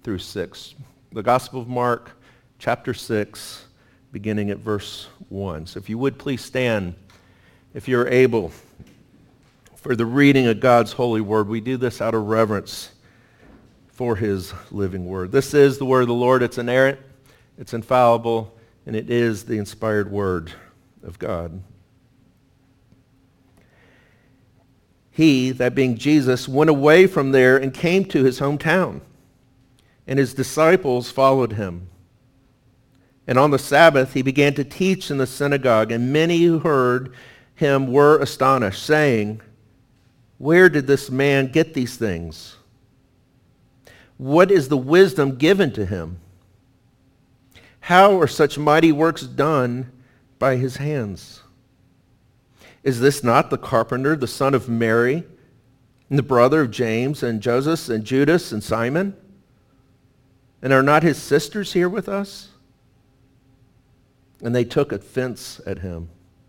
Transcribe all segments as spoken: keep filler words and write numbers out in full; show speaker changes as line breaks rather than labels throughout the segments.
through six. The Gospel of Mark, chapter six, beginning at verse one. So if you would please stand, if you're able, for the reading of God's holy word. We do this out of reverence for his living word. This is the word of the Lord. It's inerrant, it's infallible, and it is the inspired word of God. He, that being Jesus, went away from there and came to his hometown, and his disciples followed him. And on the Sabbath he began to teach in the synagogue, and many who heard him were astonished, saying, "Where did this man get these things? What is the wisdom given to him? How are such mighty works done by his hands? Is this not the carpenter, the son of Mary, and the brother of James and Joseph and Judas and Simon? And are not his sisters here with us?" And they took offense at him.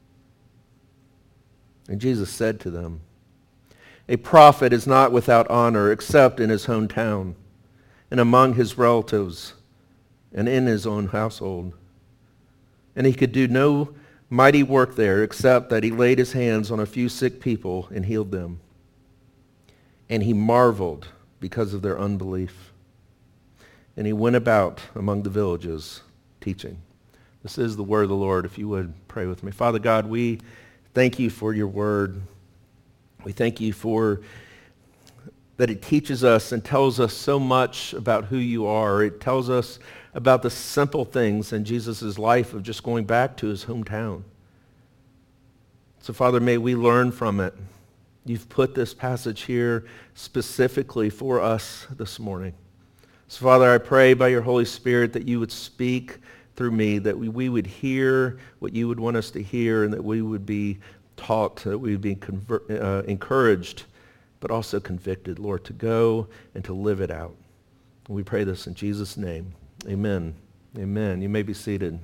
And Jesus said to them, "A prophet is not without honor except in his hometown and among his relatives and in his own household." And he could do no mighty work there except that he laid his hands on a few sick people and healed them. And he marveled because of their unbelief. And he went about among the villages teaching. This is the word of the Lord. If you would pray with me. Father God, we thank you for your word. We thank you for that it teaches us and tells us so much about who you are. It tells us about the simple things in Jesus' life of just going back to his hometown. So Father, may we learn from it. You've put this passage here specifically for us this morning. So Father, I pray by your Holy Spirit that you would speak through me, that we, we would hear what you would want us to hear, and that we would be taught, that we would be conver- uh, encouraged, but also convicted, Lord, to go and to live it out. And we pray this in Jesus' name. Amen. Amen. You may be seated.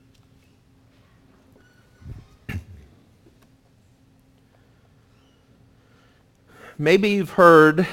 Maybe you've heard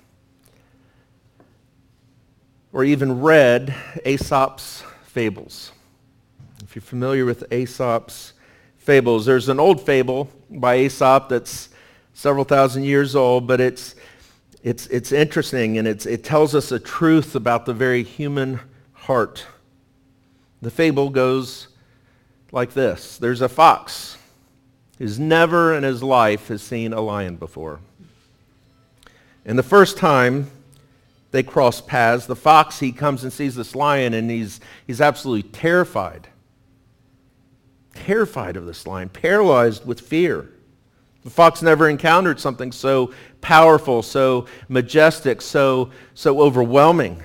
or even read Aesop's fables. If you're familiar with Aesop's fables, there's an old fable by Aesop that's several thousand years old, but it's it's it's interesting, and it's it tells us a truth about the very human heart. The fable goes like this. There's a fox who's never in his life has seen a lion before. And the first time they cross paths, the fox, he comes and sees this lion, and he's he's absolutely terrified. Terrified of this lion, paralyzed with fear. The fox never encountered something so powerful, so majestic, so, so overwhelming.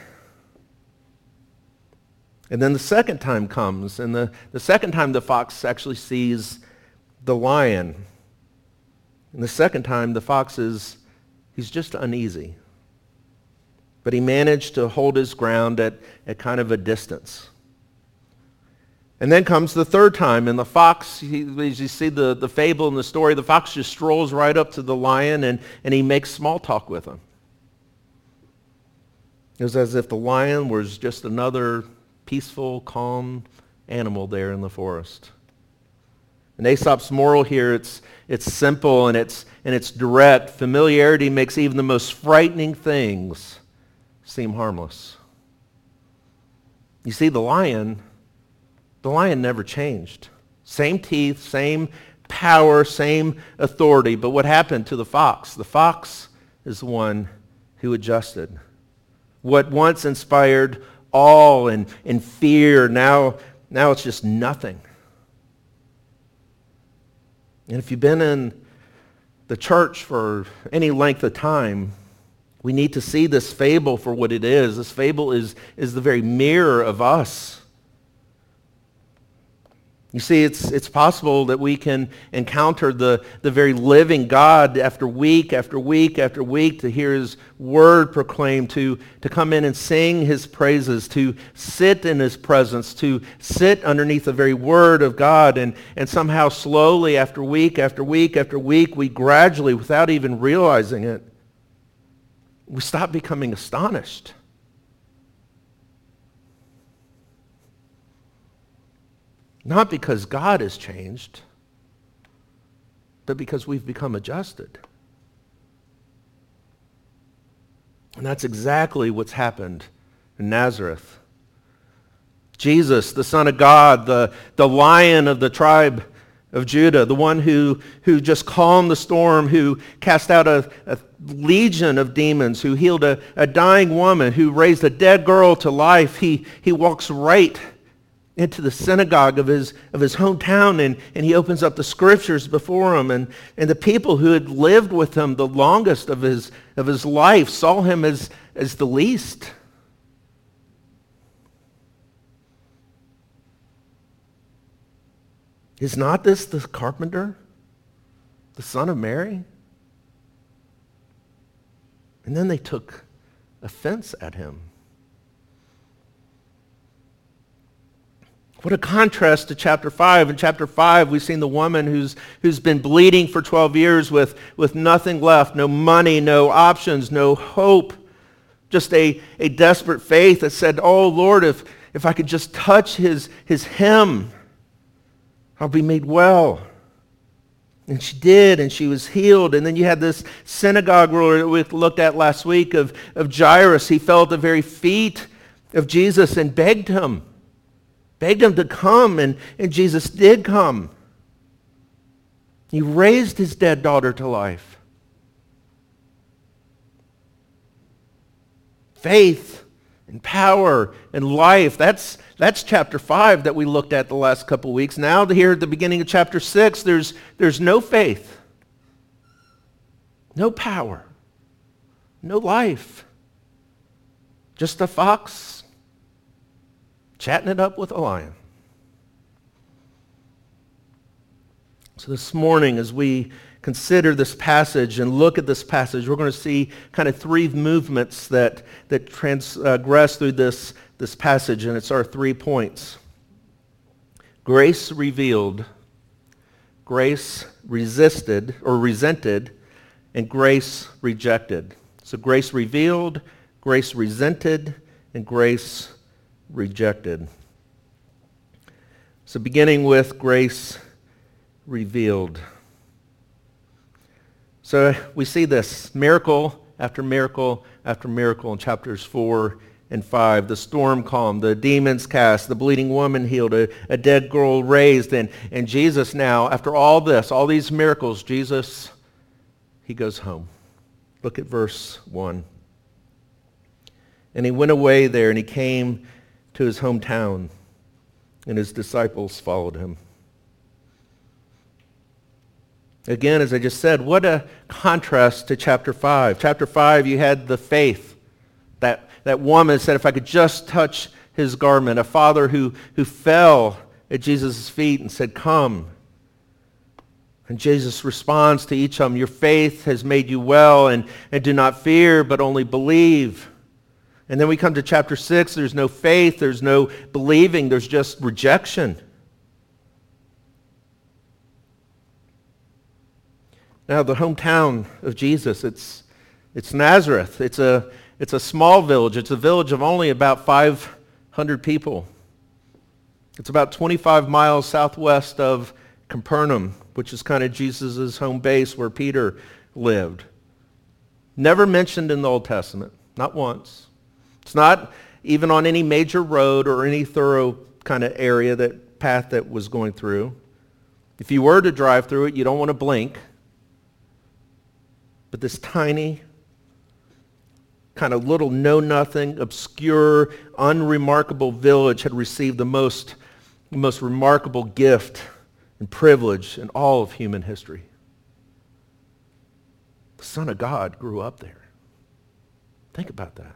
And then the second time comes, and the, the second time the fox actually sees the lion. And the second time the fox is, he's just uneasy. But he managed to hold his ground at, at kind of a distance. And then comes the third time, and the fox, he, as you see the, the fable and the story, the fox just strolls right up to the lion, and, and he makes small talk with him. It was as if the lion was just another peaceful, calm animal there in the forest. And Aesop's moral here, it's, it's simple and it's, and it's direct. Familiarity makes even the most frightening things seem harmless. You see, the lion, the lion never changed. Same teeth, same power, same authority. But what happened to the fox? The fox is the one who adjusted. What once inspired awe and, and fear, now, now it's just nothing. And if you've been in the church for any length of time, we need to see this fable for what it is. This fable is, is the very mirror of us. You see, it's it's possible that we can encounter the, the very living God after week after week after week, to hear his word proclaimed, to, to come in and sing his praises, to sit in his presence, to sit underneath the very word of God, and, and somehow slowly after week after week after week, we gradually, without even realizing it, we stop becoming astonished. Not because God has changed, but because we've become adjusted. And that's exactly what's happened in Nazareth. Jesus, the Son of God, the, the Lion of the tribe of Judah, the one who, who just calmed the storm, who cast out a, a legion of demons, who healed a, a dying woman, who raised a dead girl to life. He, he walks right into the synagogue of his, of his hometown, and, and he opens up the scriptures before him. And, and the people who had lived with him the longest of his, of his life saw him as, as the least. Is not this the carpenter, the son of Mary? And then they took offense at him. What a contrast to chapter five. In chapter five, we've seen the woman who's, who's been bleeding for twelve years with, with nothing left, no money, no options, no hope, just a, a desperate faith that said, oh, Lord, if, if I could just touch his, his hem, I'll be made well. And she did, and she was healed. And then you had this synagogue ruler that we looked at last week of, of Jairus. He fell at the very feet of Jesus and begged him, begged him to come, and, and Jesus did come. He raised his dead daughter to life. Faith and power and life. That's, that's chapter five that we looked at the last couple of weeks. Now here at the beginning of chapter six, there's, there's no faith, no power, no life. Just a fox chatting it up with a lion. So this morning, as we consider this passage and look at this passage, we're going to see kind of three movements that, that transgress through this, this passage, and it's our three points. Grace revealed, grace resisted or resented, and grace rejected. So grace revealed, grace resented, and grace rejected. So beginning with grace revealed. So we see this miracle after miracle after miracle in chapters four and five. The storm calmed, the demons cast, the bleeding woman healed, a, a dead girl raised, and, and Jesus now, after all this, all these miracles, Jesus, he goes home. Look at verse one. And he went away there, and he came to his hometown, and his disciples followed him. Again, as I just said, what a contrast to chapter five. Chapter five, you had the faith. That, that woman said, if I could just touch his garment. A father who, who fell at Jesus' feet and said, come. And Jesus responds to each of them, your faith has made you well, and, and do not fear, but only believe. And then we come to chapter six, there's no faith, there's no believing, there's just rejection. Now, the hometown of Jesus, it's, it's Nazareth. It's a, it's a small village. It's a village of only about five hundred people. It's about twenty-five miles southwest of Capernaum, which is kind of Jesus' home base where Peter lived. Never mentioned in the Old Testament, not once. It's not even on any major road or any thorough kind of area, that path that was going through. If you were to drive through it, you don't want to blink. But this tiny, kind of little know-nothing, obscure, unremarkable village had received the most, the most remarkable gift and privilege in all of human history. The Son of God grew up there. Think about that.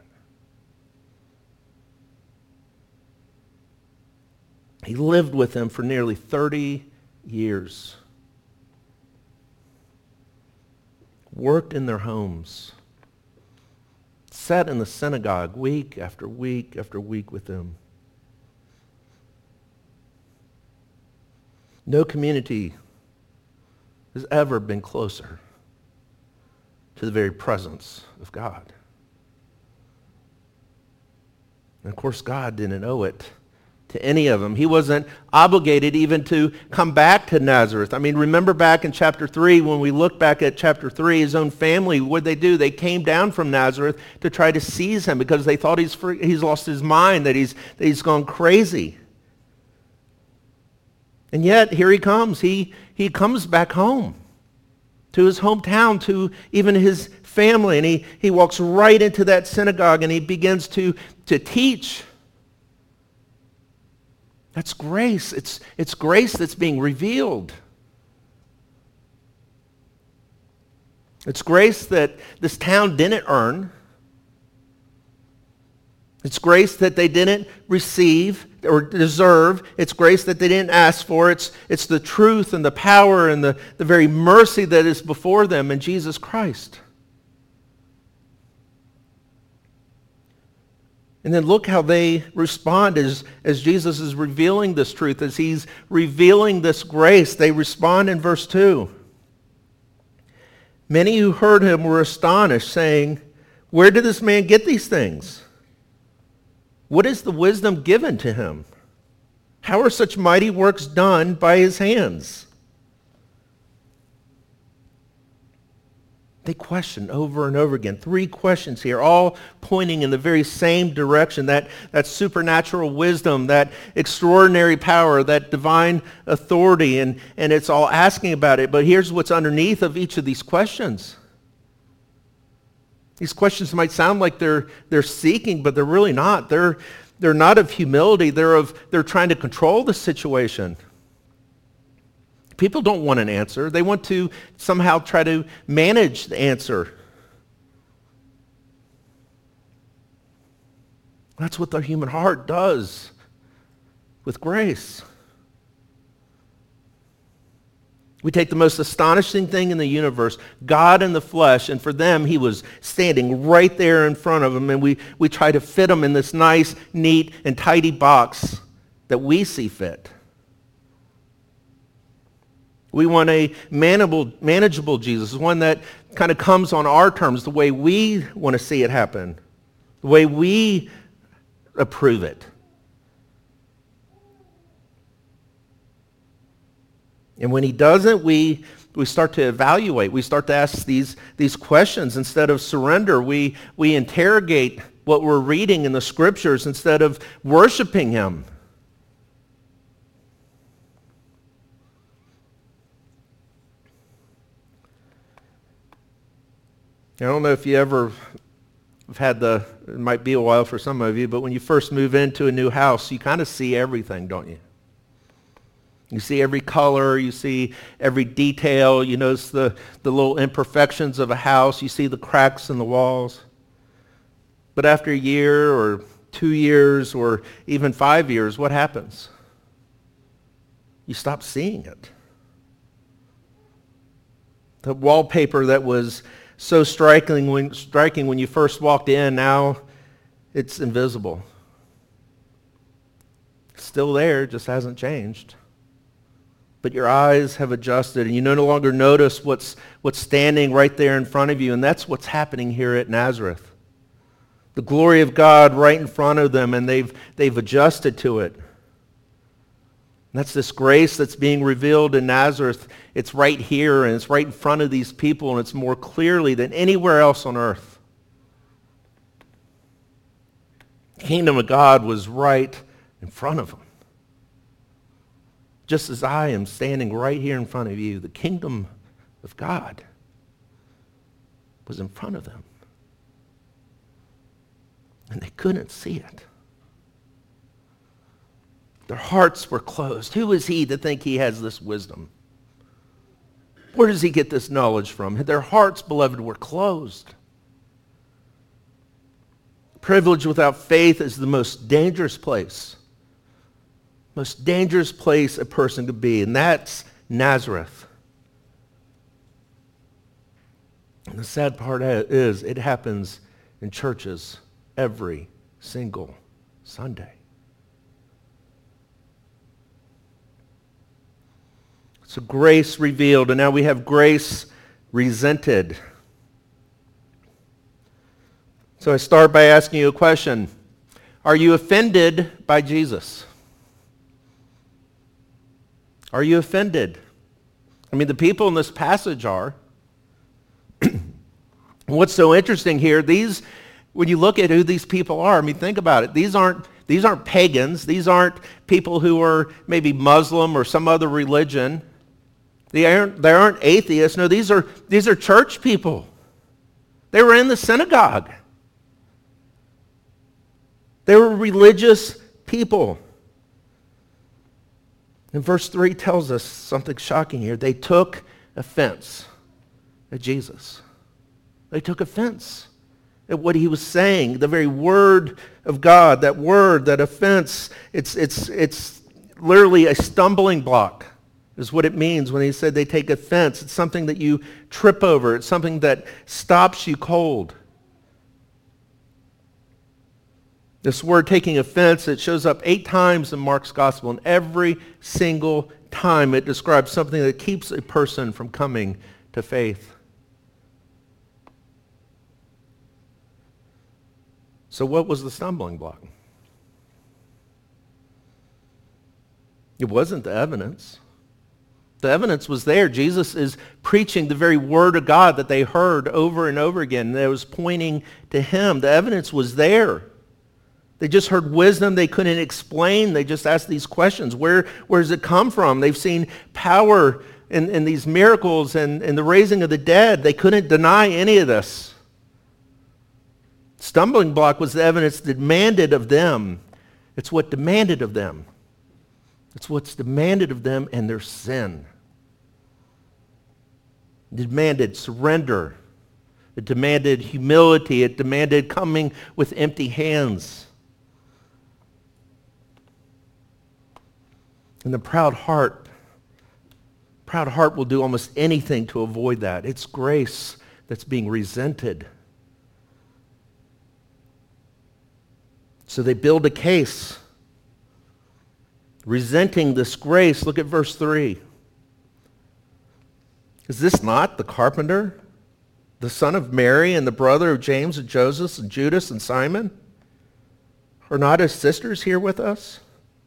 He lived with them for nearly thirty years. Worked in their homes, sat in the synagogue week after week after week with them. No community has ever been closer to the very presence of God. And of course, God didn't owe it to to any of them. He wasn't obligated even to come back to Nazareth. I mean, remember back in chapter three, when we look back at chapter three, his own family, what did they do? They came down from Nazareth to try to seize him because they thought he's free, he's lost his mind, that he's, that he's gone crazy. And yet, here he comes. He, he comes back home to his hometown, to even his family, and he, he walks right into that synagogue and he begins to, to teach. That's grace. It's, it's grace that's being revealed. It's grace that this town didn't earn. It's grace that they didn't receive or deserve. It's grace that they didn't ask for. It's, it's the truth and the power and the, the very mercy that is before them in Jesus Christ. And then look how they respond as, as Jesus is revealing this truth, as he's revealing this grace. They respond in verse two. Many who heard him were astonished, saying, "Where did this man get these things? What is the wisdom given to him? How are such mighty works done by his hands?" They question over and over again. Three questions here, all pointing in the very same direction. That, that supernatural wisdom, that extraordinary power, that divine authority, and, and it's all asking about it. But here's what's underneath of each of these questions. These questions might sound like they're they're seeking, but they're really not. They're they're not of humility. They're of they're trying to control the situation. People don't want an answer. They want to somehow try to manage the answer. That's what the human heart does with grace. We take the most astonishing thing in the universe, God in the flesh, and for them, he was standing right there in front of them, and we, we try to fit him in this nice, neat, and tidy box that we see fit. We want a manageable, manageable Jesus, one that kind of comes on our terms, the way we want to see it happen, the way we approve it. And when he doesn't, we, we start to evaluate. We start to ask these, these questions. Instead of surrender, we, we interrogate what we're reading in the scriptures instead of worshiping him. I don't know if you ever have had the, it might be a while for some of you, but when you first move into a new house, you kind of see everything, don't you? You see every color, you see every detail, you notice the, the little imperfections of a house, you see the cracks in the walls. But after a year or two years or even five years, what happens? You stop seeing it. The wallpaper that was so striking when, striking when you first walked in, now it's invisible. It's still there, just hasn't changed. But your eyes have adjusted, and you no longer notice what's, what's standing right there in front of you, and that's what's happening here at Nazareth. The glory of God right in front of them, and they've, they've adjusted to it. And that's this grace that's being revealed in Nazareth. It's right here, and it's right in front of these people, and it's more clearly than anywhere else on earth. The kingdom of God was right in front of them. Just as I am standing right here in front of you, the kingdom of God was in front of them. And they couldn't see it. Their hearts were closed. Who is he to think he has this wisdom? Where does he get this knowledge from? Their hearts, beloved, were closed. Privilege without faith is the most dangerous place. Most dangerous place a person could be, and that's Nazareth. And the sad part is it happens in churches every single Sunday. So grace revealed, and now we have grace resented. So I start by asking you a question. Are you offended by Jesus? Are you offended? I mean, the people in this passage are. What's so interesting here, these, when you look at who these people are, I mean, think about it. These aren't, these aren't pagans. These aren't people who are maybe Muslim or some other religion. They aren't, they aren't atheists. No, these are, these are church people. They were in the synagogue. They were religious people. And verse three tells us something shocking here. They took offense at Jesus. They took offense at what he was saying, the very word of God, that word, that offense. It's, it's, it's literally a stumbling block is what it means when he said they take offense. It's something that you trip over. It's something that stops you cold. This word taking offense, it shows up eight times in Mark's gospel, and every single time it describes something that keeps a person from coming to faith. So what was the stumbling block? It wasn't the evidence. The evidence was there. Jesus is preaching the very word of God that they heard over and over again. That was pointing to him. The evidence was there. They just heard wisdom they couldn't explain. They just asked these questions. Where, where does it come from? They've seen power in, in these miracles and, and the raising of the dead. They couldn't deny any of this. Stumbling block was the evidence demanded of them. It's what demanded of them. It's what's demanded of them and their sin. It demanded surrender. It demanded humility. It demanded coming with empty hands. And the proud heart, proud heart will do almost anything to avoid that. It's grace that's being resented. So they build a case, resenting this grace. Look at verse three. Is this not the carpenter, the son of Mary and the brother of James and Joseph and Judas and Simon? Are not his sisters here with us?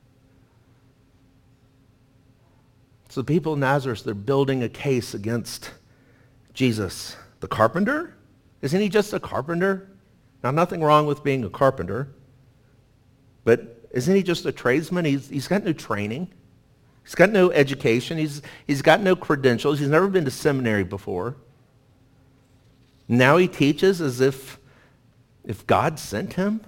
So the people of Nazareth, they're building a case against Jesus. The carpenter? Isn't he just a carpenter? Now, nothing wrong with being a carpenter. But isn't he just a tradesman? He's, he's got no training. He's got no education. He's, he's got no credentials. He's never been to seminary before. Now he teaches as if, if God sent him.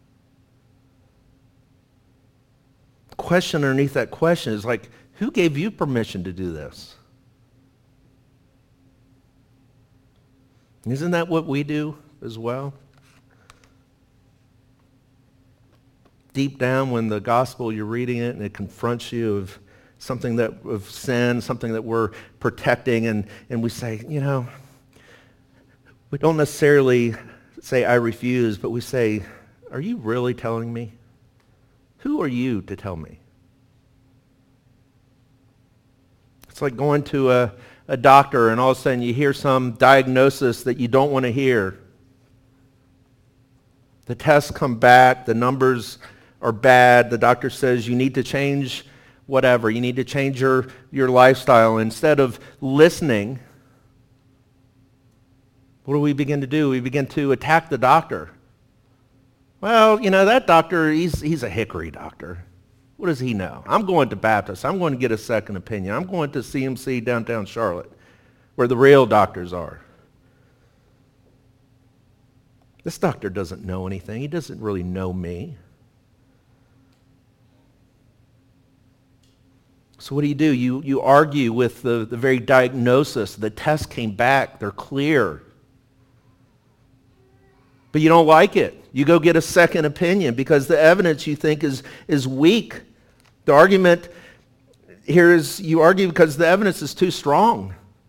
The question underneath that question is like, who gave you permission to do this? Isn't that what we do as well? Deep down when the gospel, you're reading it and it confronts you of something that of sin, something that we're protecting, and, and we say, you know, we don't necessarily say, I refuse, but we say, are you really telling me? Who are you to tell me? It's like going to a, a doctor and all of a sudden you hear some diagnosis that you don't want to hear. The tests come back, the numbers are bad. The doctor says you need to change whatever. You need to change your, your lifestyle. Instead of listening, what do we begin to do? We begin to attack the doctor. Well, you know, that doctor, he's, he's a hickory doctor. What does he know? I'm going to Baptist. I'm going to get a second opinion. I'm going to C M C downtown Charlotte, where the real doctors are. This doctor doesn't know anything. He doesn't really know me. So what do you do? You, you argue with the, the very diagnosis. The test came back. They're clear. But you don't like it. You go get a second opinion because the evidence you think is, is weak. The argument here is you argue because the evidence is too strong.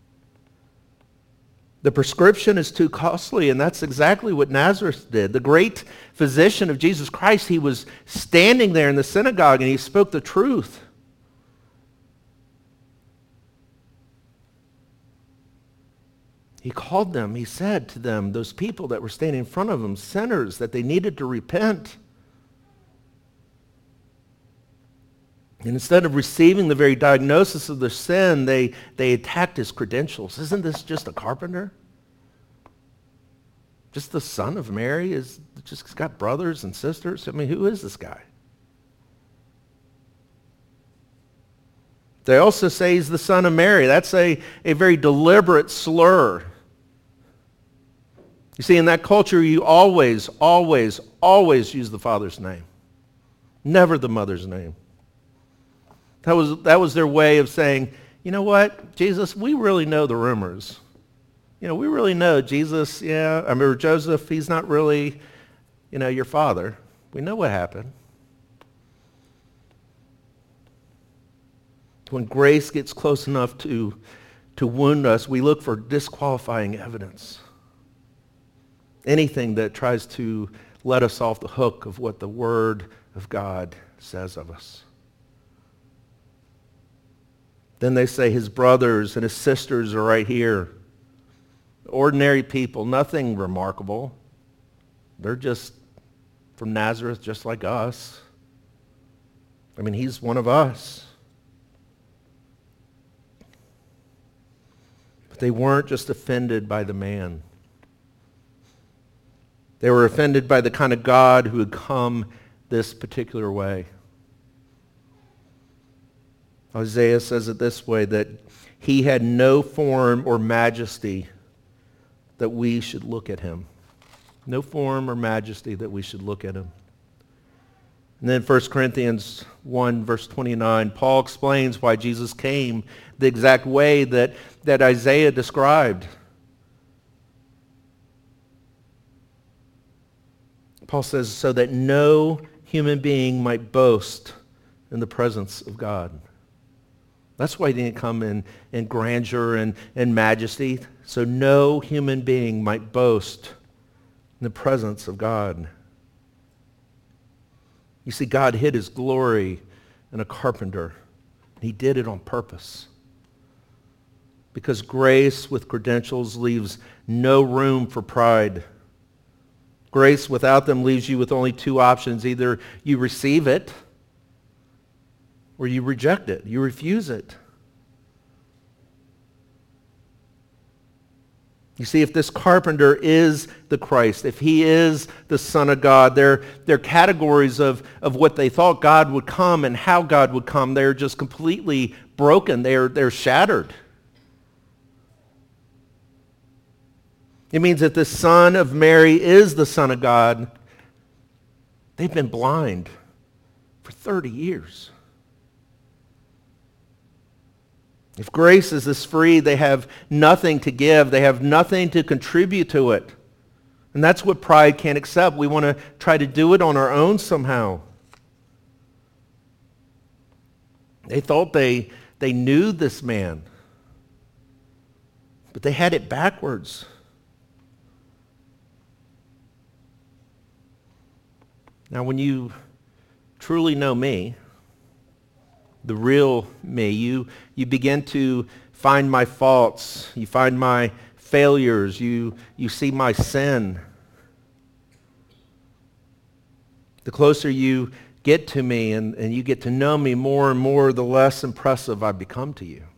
The prescription is too costly, and that's exactly what Nazareth did. The great physician of Jesus Christ, he was standing there in the synagogue and he spoke the truth. He called them, he said to them, those people that were standing in front of him, sinners, that they needed to repent. And instead of receiving the very diagnosis of their sin, they, they attacked his credentials. Isn't this just a carpenter? Just the son of Mary? Is just got brothers and sisters? I mean, who is this guy? They also say he's the son of Mary. That's a, a very deliberate slur. You see, in that culture, you always, always, always use the father's name. Never the mother's name. That was, that was their way of saying, you know what, Jesus, we really know the rumors. You know, we really know Jesus, yeah, I remember Joseph, he's not really, you know, your father. We know what happened. When grace gets close enough to, to wound us, we look for disqualifying evidence. Anything that tries to let us off the hook of what the Word of God says of us. Then they say his brothers and his sisters are right here. Ordinary people, nothing remarkable. They're just from Nazareth, just like us. I mean, he's one of us. But they weren't just offended by the man. They were offended by the kind of God who had come this particular way. Isaiah says it this way, that he had no form or majesty that we should look at him. No form or majesty that we should look at him. And then First Corinthians one, verse twenty-nine, Paul explains why Jesus came the exact way that, that Isaiah described. Paul says, so that no human being might boast in the presence of God. That's why he didn't come in, in grandeur and, and majesty, so no human being might boast in the presence of God. You see, God hid his glory in a carpenter. He did it on purpose. Because grace with credentials leaves no room for pride. Grace without them leaves you with only two options. Either you receive it or you reject it. You refuse it. You see, if this carpenter is the Christ, if he is the Son of God, their, their categories of, of what they thought God would come and how God would come, they're just completely broken. They're, they're shattered. It means that the Son of Mary is the Son of God. They've been blind for thirty years. If grace is this free, they have nothing to give. They have nothing to contribute to it. And that's what pride can't accept. We want to try to do it on our own somehow. They thought they, they knew this man, but they had it backwards. Now, when you truly know me, the real me, you, you begin to find my faults. You find my failures. You, you see my sin. The closer you get to me and, and you get to know me more and more, the less impressive I become to you.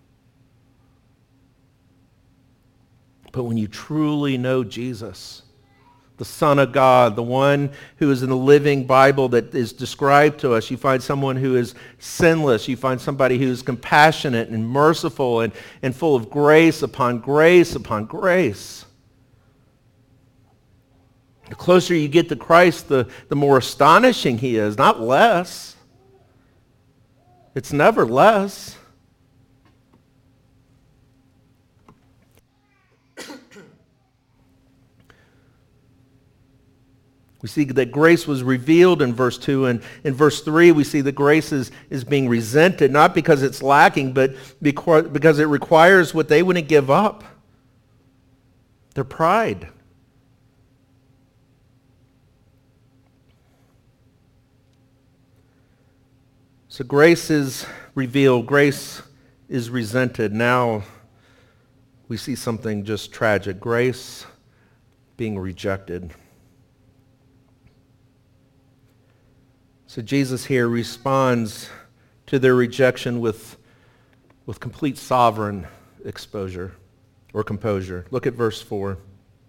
But when you truly know Jesus, the Son of God, the one who is in the living Bible that is described to us, you find someone who is sinless. You find somebody who is compassionate and merciful and, and full of grace upon grace upon grace. The closer you get to Christ, the, the more astonishing he is, not less. It's never less. We see that grace was revealed in verse two, and in verse three we see that grace is, is being resented, not because it's lacking, but because, because it requires what they wouldn't give up, their pride. So grace is revealed, grace is resented. Now we see something just tragic, grace being rejected. So Jesus here responds to their rejection with, with complete sovereign exposure or composure. Look at verse four.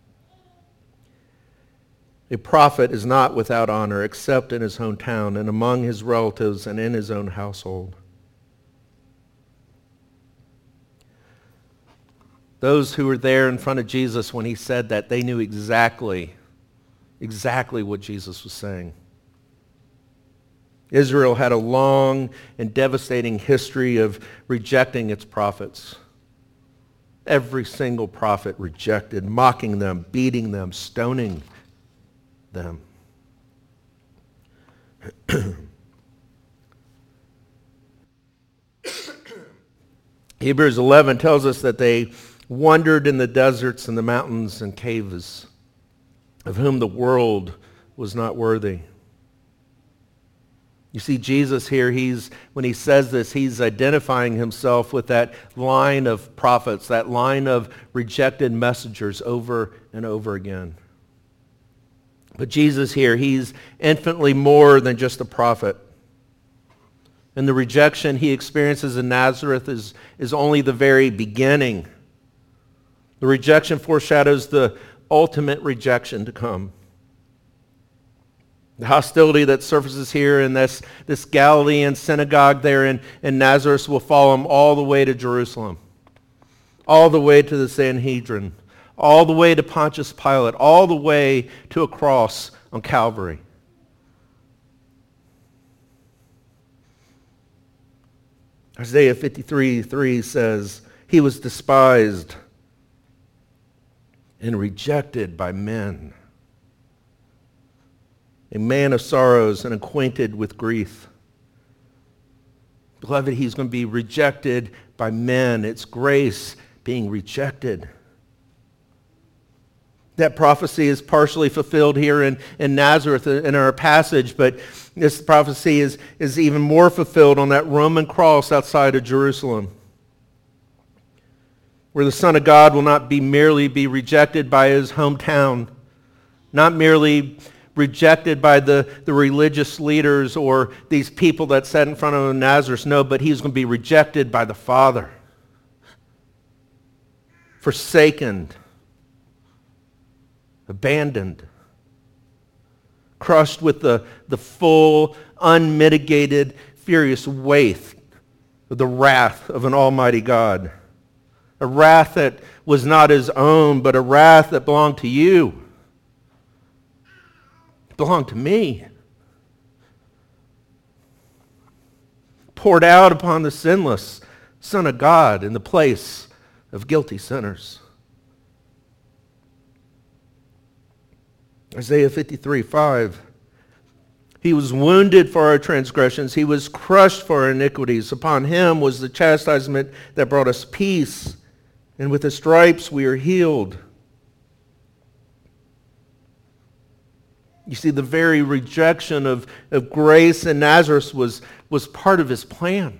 A prophet is not without honor except in his hometown and among his relatives and in his own household. Those who were there in front of Jesus when he said that, they knew exactly, exactly what Jesus was saying. Israel had a long and devastating history of rejecting its prophets. Every single prophet rejected, mocking them, beating them, stoning them. Hebrews eleven tells us that they wandered in the deserts and the mountains and caves, of whom the world was not worthy. You see, Jesus here, he's when he says this, he's identifying himself with that line of prophets, that line of rejected messengers over and over again. But Jesus here, he's infinitely more than just a prophet. And the rejection he experiences in Nazareth is, is only the very beginning. The rejection foreshadows the ultimate rejection to come. The hostility that surfaces here in this, this Galilean synagogue there in, in Nazareth will follow him all the way to Jerusalem, all the way to the Sanhedrin, all the way to Pontius Pilate, all the way to a cross on Calvary. Isaiah fifty-three three says, he was despised and rejected by men, a man of sorrows and acquainted with grief. Beloved, he's going to be rejected by men. It's grace being rejected. That prophecy is partially fulfilled here in, in Nazareth in our passage, but this prophecy is, is even more fulfilled on that Roman cross outside of Jerusalem, where the Son of God will not be merely be rejected by his hometown, not merely rejected by the, the religious leaders or these people that sat in front of him in Nazareth. No, but he's going to be rejected by the Father, forsaken, abandoned, crushed with the, the full, unmitigated, furious weight of the wrath of an almighty God. A wrath that was not his own, but a wrath that belonged to you. It belonged to me. Poured out upon the sinless Son of God in the place of guilty sinners. Isaiah fifty-three five. He was wounded for our transgressions. He was crushed for our iniquities. Upon him was the chastisement that brought us peace. And with his stripes we are healed. You see, the very rejection of, of grace in Nazareth was, was part of his plan.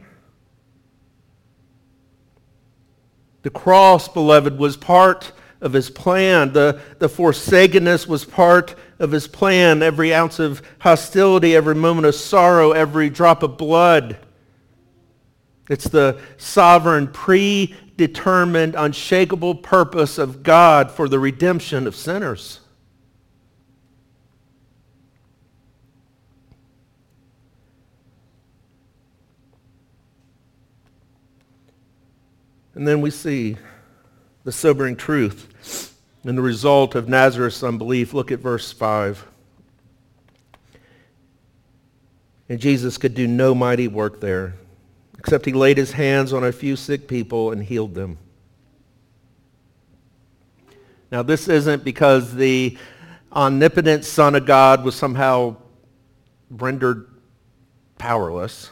The cross, beloved, was part of his plan. The, the forsakenness was part of his plan. Every ounce of hostility, every moment of sorrow, every drop of blood. It's the sovereign, predetermined, unshakable purpose of God for the redemption of sinners. And then we see the sobering truth and the result of Nazareth's unbelief. Look at verse five. And Jesus could do no mighty work there, except he laid his hands on a few sick people and healed them. Now, this isn't because the omnipotent Son of God was somehow rendered powerless.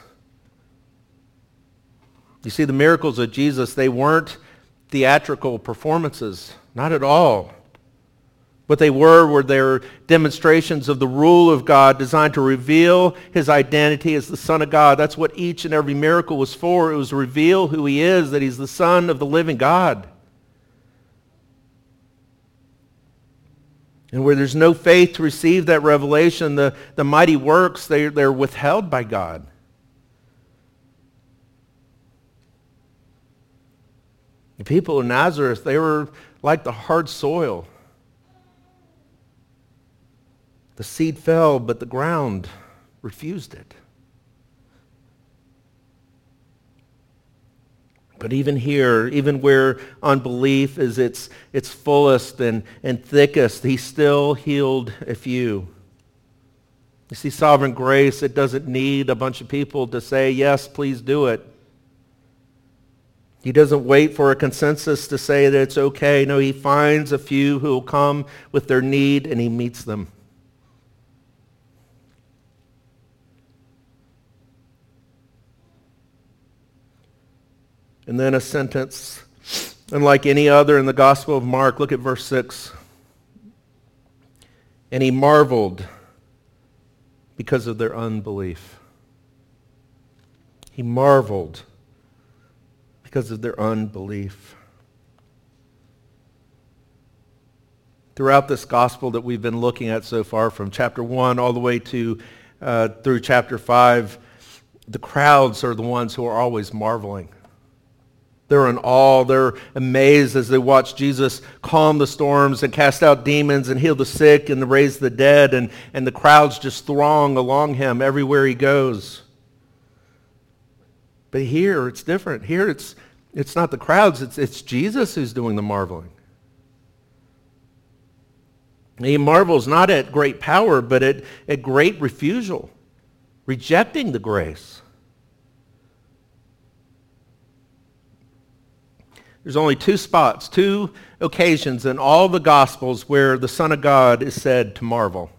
You see, the miracles of Jesus, they weren't theatrical performances, not at all. What they were were their demonstrations of the rule of God designed to reveal his identity as the Son of God. That's what each and every miracle was for. It was to reveal who he is, that he's the Son of the living God. And where there's no faith to receive that revelation, the, the mighty works, they, they're withheld by God. The people of Nazareth, they were like the hard soil. The seed fell, but the ground refused it. But even here, even where unbelief is its, its fullest and, and thickest, he still healed a few. You see, sovereign grace, it doesn't need a bunch of people to say, yes, please do it. He doesn't wait for a consensus to say that it's okay. No, he finds a few who will come with their need and he meets them. And then a sentence, unlike any other in the Gospel of Mark. Look at verse six. And he marveled because of their unbelief. He marveled because of their unbelief. Throughout this gospel that we've been looking at so far, from chapter one all the way to uh, through chapter five, the crowds are the ones who are always marveling. They're in awe. They're amazed as they watch Jesus calm the storms and cast out demons and heal the sick and raise the dead. And, and the crowds just throng along him everywhere he goes. But here it's different. Here it's, it's not the crowds. It's, it's Jesus who's doing the marveling. He marvels not at great power, but at, at great refusal, rejecting the grace. There's only two spots, two occasions in all the Gospels where the Son of God is said to marvel.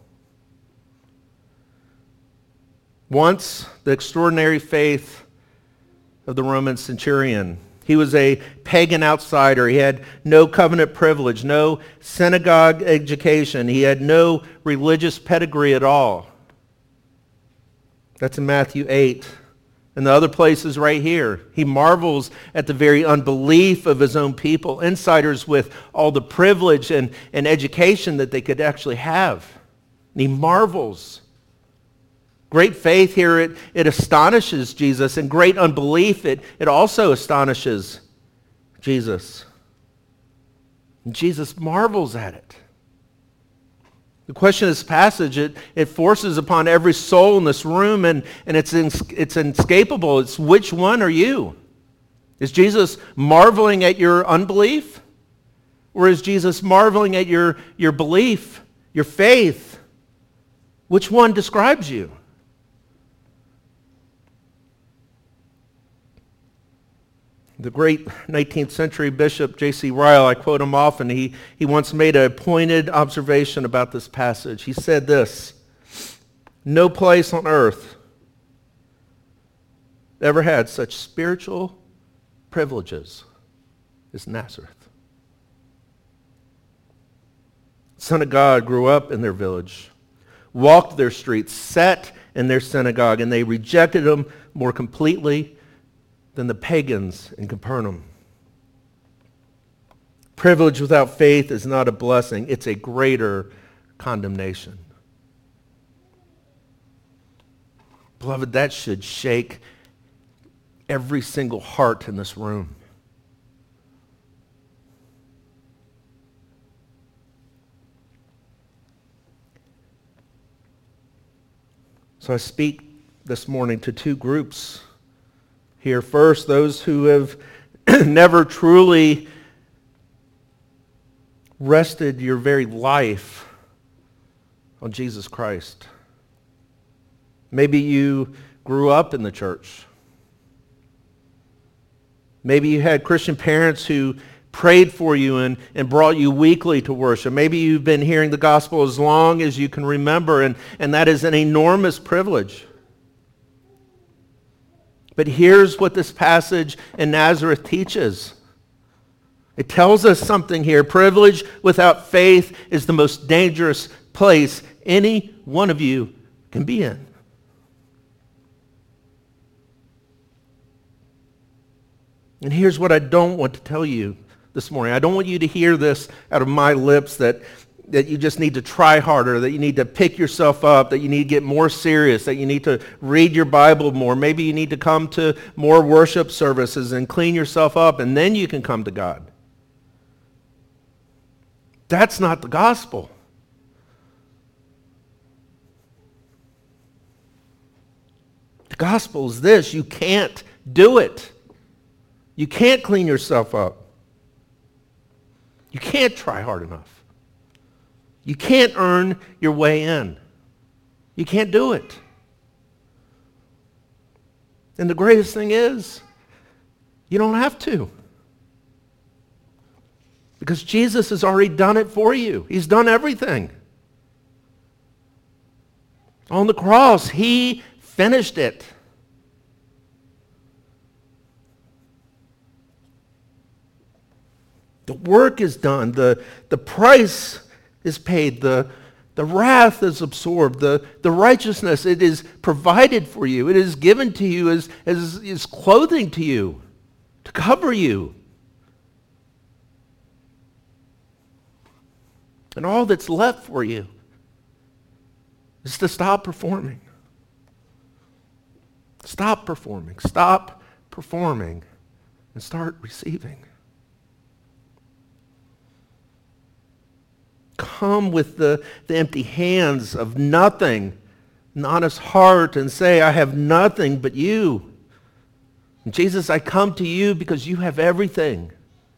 Once, the extraordinary faith of the Roman centurion. He was a pagan outsider. He had no covenant privilege, no synagogue education. He had no religious pedigree at all. That's in Matthew eight. And the other place is right here. He marvels at the very unbelief of his own people, insiders with all the privilege and, and education that they could actually have. And he marvels. Great faith here, it, it astonishes Jesus, and great unbelief, it, it also astonishes Jesus. And Jesus marvels at it. The question of this passage, it, it forces upon every soul in this room, and, and it's, in, it's inescapable. It's which one are you? Is Jesus marveling at your unbelief? Or is Jesus marveling at your, your belief, your faith? Which one describes you? The great nineteenth century bishop J C Ryle, I quote him often, he, he once made a pointed observation about this passage. He said this: no place on earth ever had such spiritual privileges as Nazareth. Son of God grew up in their village, walked their streets, sat in their synagogue, and they rejected him more completely than the pagans in Capernaum. Privilege without faith is not a blessing. It's a greater condemnation. Beloved, that should shake every single heart in this room. So I speak this morning to two groups here. First, those who have never truly rested your very life on Jesus Christ. Maybe you grew up in the church. Maybe you had Christian parents who prayed for you and, and brought you weekly to worship. Maybe you've been hearing the gospel as long as you can remember, and, and that is an enormous privilege. But here's what this passage in Nazareth teaches. It tells us something here. Privilege without faith is the most dangerous place any one of you can be in. And here's what I don't want to tell you this morning. I don't want you to hear this out of my lips, that that you just need to try harder, that you need to pick yourself up, that you need to get more serious, that you need to read your Bible more. Maybe you need to come to more worship services and clean yourself up, and then you can come to God. That's not the gospel. The gospel is this: you can't do it. You can't clean yourself up. You can't try hard enough. You can't earn your way in. You can't do it. And the greatest thing is, you don't have to. Because Jesus has already done it for you. He's done everything. On the cross, he finished it. The work is done. The, the price is paid. The, the wrath is absorbed. The, the righteousness, it is provided for you. It is given to you as, as, as clothing to you, to cover you. And all that's left for you is to stop performing. Stop performing. Stop performing and start receiving. Come with the, the empty hands of nothing, an honest heart, and say, I have nothing but you. And Jesus, I come to you because you have everything.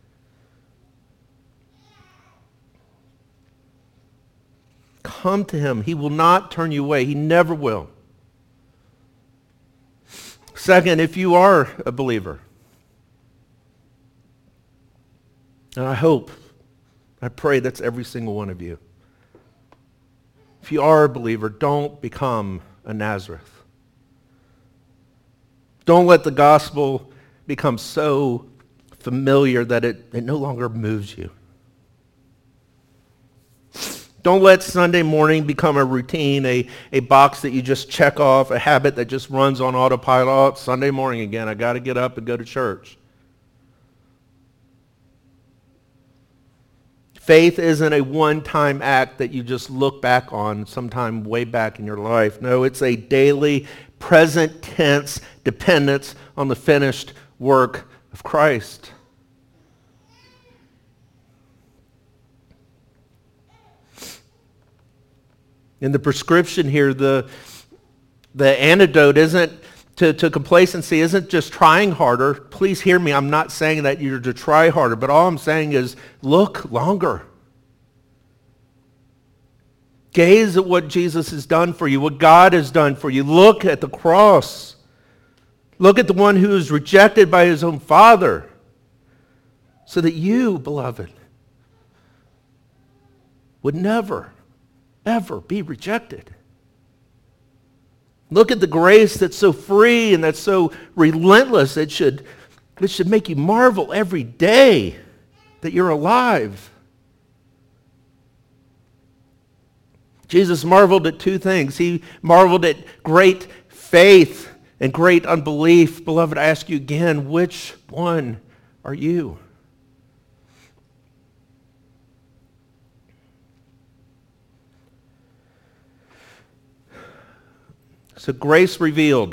Come to him. He will not turn you away. He never will. Second, if you are a believer, and I hope, I pray that's every single one of you. If you are a believer, don't become a Nazareth. Don't let the gospel become so familiar that it, it no longer moves you. Don't let Sunday morning become a routine, a, a box that you just check off, a habit that just runs on autopilot. Oh, it's Sunday morning again. I got to get up and go to church. Faith isn't a one-time act that you just look back on sometime way back in your life. No, it's a daily, present tense dependence on the finished work of Christ. In the prescription here, the, the antidote isn't to, to complacency, isn't just trying harder. Please hear me. I'm not saying that you're to try harder, but all I'm saying is look longer. Gaze at what Jesus has done for you, what God has done for you. Look at the cross. Look at the one who is rejected by his own Father, so that you, beloved, would never, ever be rejected. Look at the grace that's so free and that's so relentless. It should, it should make you marvel every day that you're alive. Jesus marveled at two things. He marveled at great faith and great unbelief. Beloved, I ask you again, which one are you? So grace revealed,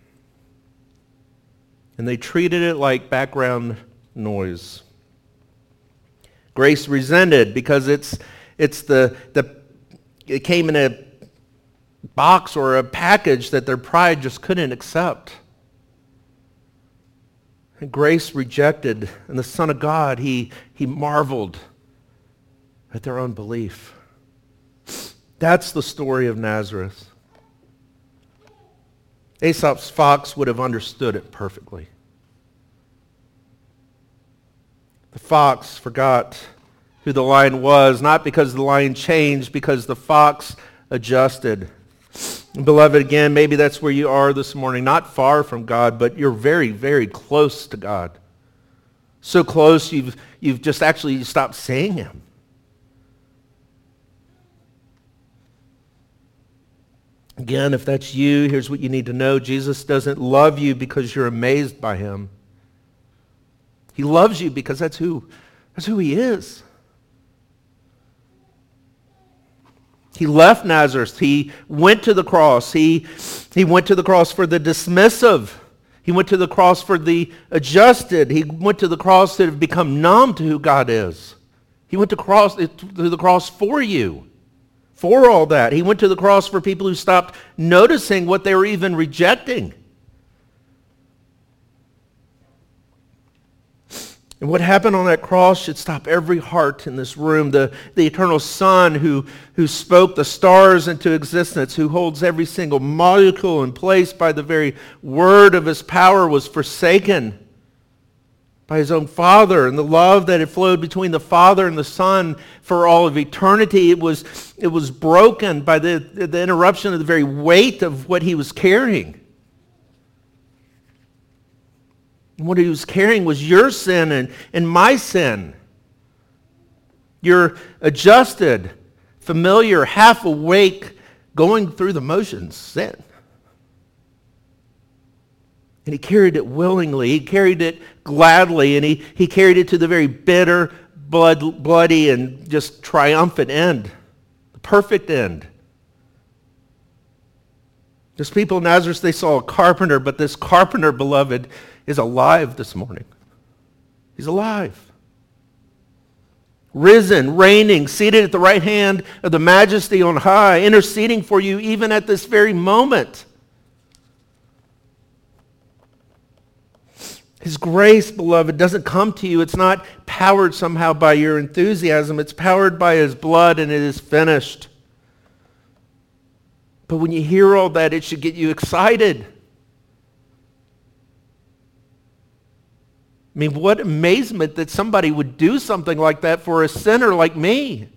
and they treated it like background noise. Grace resented because it's it's the the it came in a box or a package that their pride just couldn't accept. And grace rejected, and the Son of God, he he marveled at their unbelief. That's the story of Nazareth. Aesop's fox would have understood it perfectly. The fox forgot who the lion was, not because the lion changed, because the fox adjusted. And beloved, again, maybe that's where you are this morning, not far from God, but you're very, very close to God. So close you've, you've just actually stopped seeing him. Again, if that's you, here's what you need to know. Jesus doesn't love you because you're amazed by him. He loves you because that's who, that's who he is. He left Nazareth. He went to the cross. He, he went to the cross for the dismissive. He went to the cross for the adjusted. He went to the cross that have become numb to who God is. He went to, cross, to the cross for you, for all that. He went to the cross for people who stopped noticing what they were even rejecting. And what happened on that cross should stop every heart in this room. The, the eternal Son who, who spoke the stars into existence, who holds every single molecule in place by the very word of his power, was forsaken by his own Father. And the love that had flowed between the Father and the Son for all of eternity, it was, it was broken by the, the interruption of the very weight of what he was carrying. And what he was carrying was your sin and, and my sin. Your adjusted, familiar, half awake, going through the motions sin. And he carried it willingly. He carried it gladly. And he, he carried it to the very bitter, blood, bloody, and just triumphant end. The perfect end. Those people in Nazareth, they saw a carpenter, but this carpenter, beloved, is alive this morning. He's alive. Risen, reigning, seated at the right hand of the Majesty on high, interceding for you even at this very moment. His grace, beloved, doesn't come to you. It's not powered somehow by your enthusiasm. It's powered by his blood, and it is finished. But when you hear all that, it should get you excited. I mean, what amazement that somebody would do something like that for a sinner like me.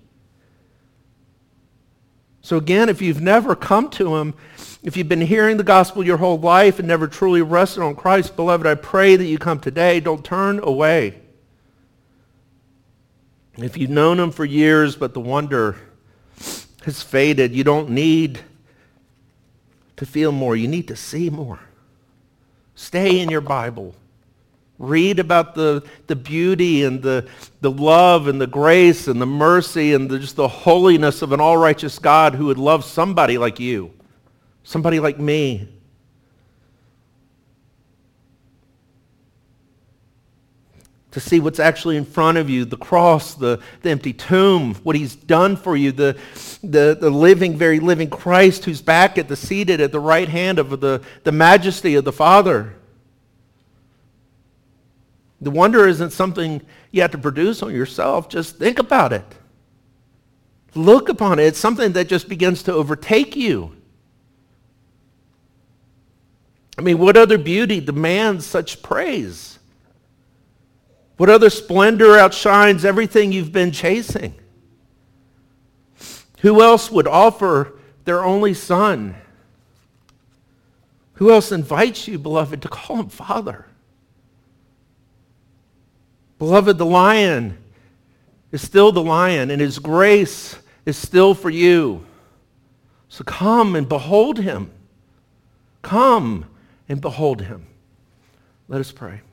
So again, if you've never come to him, if you've been hearing the gospel your whole life and never truly rested on Christ, beloved, I pray that you come today. Don't turn away. If you've known him for years, but the wonder has faded, you don't need to feel more. You need to see more. Stay in your Bible. Read about the, the beauty and the, the love and the grace and the mercy and the, just the holiness of an all-righteous God who would love somebody like you, somebody like me. To see what's actually in front of you, the cross, the, the empty tomb, what he's done for you, the, the, the living, very living Christ who's back at the seated at the right hand of the, the majesty of the Father. The wonder isn't something you have to produce on yourself. Just think about it. Look upon it. It's something that just begins to overtake you. I mean, what other beauty demands such praise? What other splendor outshines everything you've been chasing? Who else would offer their only son? Who else invites you, beloved, to call him Father? Beloved, the lion is still the lion, and his grace is still for you. So come and behold him. Come and behold him. Let us pray.